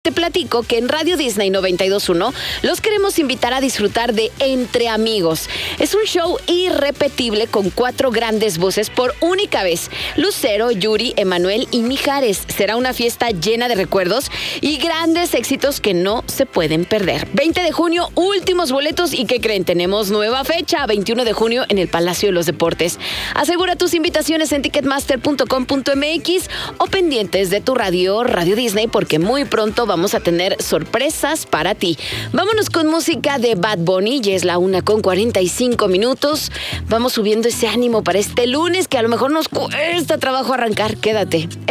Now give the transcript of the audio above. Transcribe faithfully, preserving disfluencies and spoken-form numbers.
Te platico que en Radio Disney noventa y dos punto uno los queremos invitar a disfrutar de Entre Amigos. Es un show irrepetible con cuatro grandes voces por única vez. Lucero, Yuri, Emanuel y Mijares. Será una fiesta llena de recuerdos y grandes éxitos que no se pueden perder. veinte de junio, últimos boletos y ¿qué creen? Tenemos nueva fecha, veintiuno de junio en el Palacio de los Deportes. Asegura tus invitaciones en ticketmaster punto com punto m x o pendientes de tu radio, Radio Disney, porque muy pronto vamos a tener sorpresas para ti. Vámonos con música de Bad Bunny, ya es la una con cuarenta y cinco minutos. Vamos subiendo ese ánimo para este lunes que a lo mejor nos cuesta trabajo arrancar. Quédate.